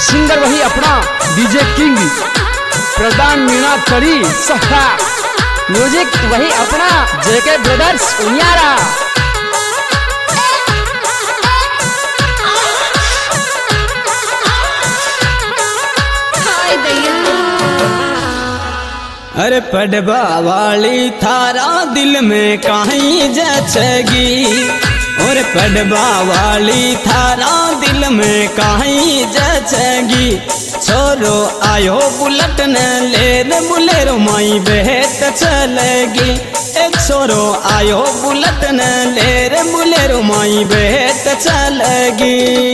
Singer वही अपना DJ king प्रदान मीणा तरी सहा म्यूजिक वही अपना जेके ब्रदर्स उनियारा। अरे पड़वा वाली थारा दिल में कहीं जचगी, और पड़वा वाली थारा दिल में कहीं जचगी। छोरो आयो बुलेट न ले बुलेरो माई बेहत चलेगी। एक छोरो आयो बुलेट न ले बुलेरो माई बेहत चलेगी।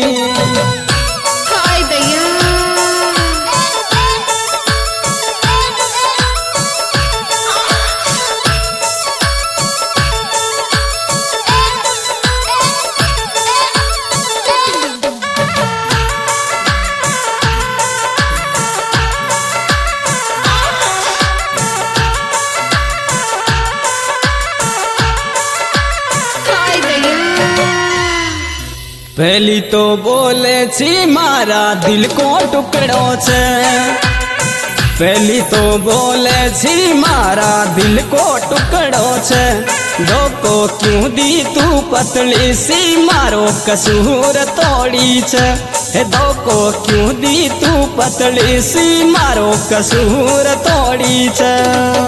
पहली तो बोले छी मारा दिल को टुकड़ो छे, पहली तो बोले छी मारा दिल को टुकड़ो छे। धोखो क्यों दी तू पतली सी मारो कसूर तोड़ी छे। धोखो क्यों दी तू पतली सी मारो कसूर तोड़ी छे।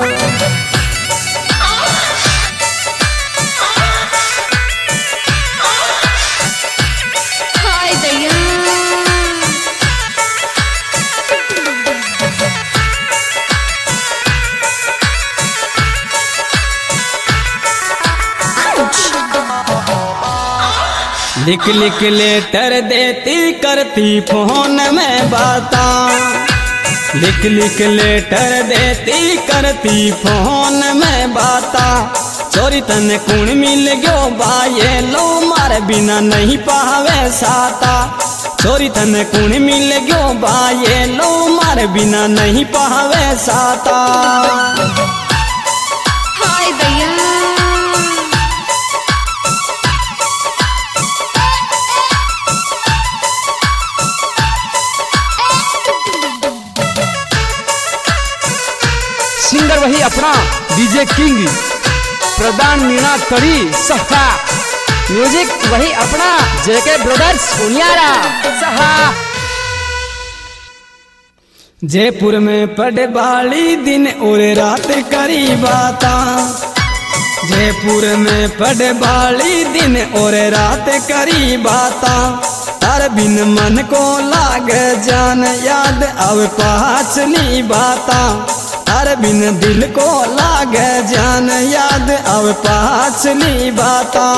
लिख लिख लेटर देती करती फोन में बाता, लिख लिख लेटर देती करती फोन में बाता। चोरी तन कुण मिल गयो बाये लो मारे बिना नहीं पावे साता। चोरी तन कुण मिल गयो बाये लो मारे बिना नहीं पावे साता। सिंगर वही अपना डीजे किंग प्रदान मीणा तरी सहा म्यूजिक वही अपना जेके ब्रदर्स उनियारा सहा। जयपुर में पड़े बाली दिन और रात करी बाता। जयपुर में पड़े बाली दिन और रात करी बाता। तार बिन मन को लाग जान याद अब पाचनी बाता। तार बिन दिल को लाग जान याद अब पाचनी बाता।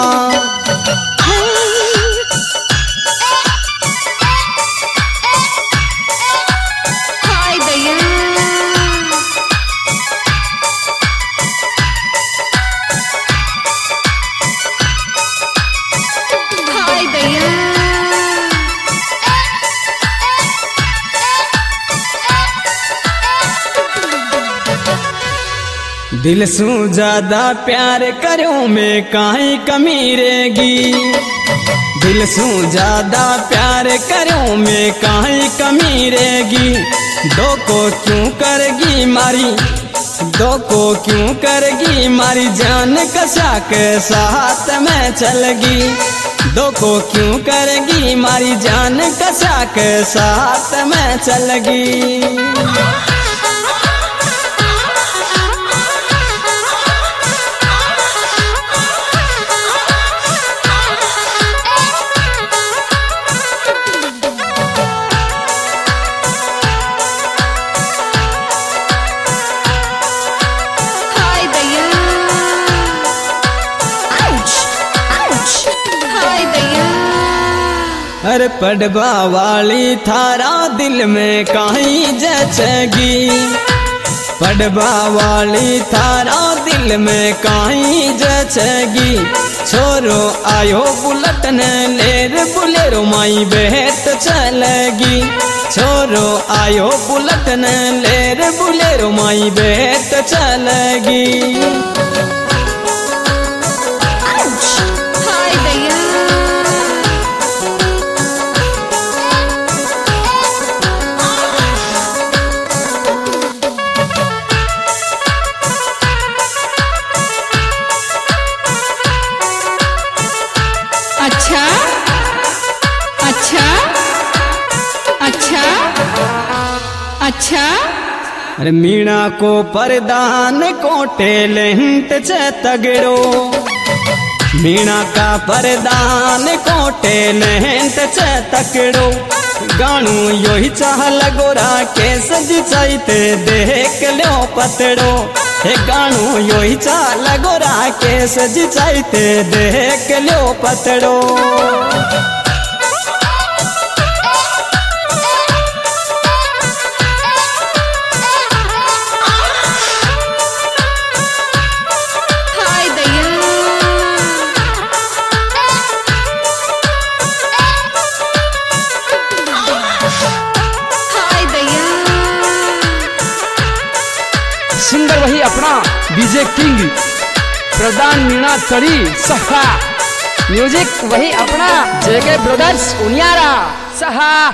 दिल सू ज्यादा प्यार करो में काई कमी रहेगी। दिल सू ज्यादा प्यार करो में काई कमी रहेगी। दो को क्यों करगी मारी, दो को क्यों करगी मारी जान कसा के साथ में चलगी। दो को क्यों करगी मारी जान कसा के साथ में चलगी। अरे पड़वा वाली थारा दिल में कहीं जचगी। पड़वा वाली थारा दिल में कहीं जचगी। छोरो आयो बुलेट न ले बुलेरो माई बेहत चलेगी। छोरो आयो बुलेट न ले बुलेरो माई बेहत चलेगी। अच्छा अच्छा अच्छा अरे मीणा को परदान को टेलेंट चे तगड़ो, मीणा का परदान को टेलेंट चे तगड़ो। गाणू यो ही चाह लगोरा के सजी चाहते देख लो पतड़ो। हे गाणू यो ही चाह लगोरा के सजी चाहते देख लो पतड़ो। सिंगर वही अपना डीजे किंग प्रधान मीणा तरी सहा। म्यूजिक वही अपना जेके ब्रदर्स उनियारा सहा।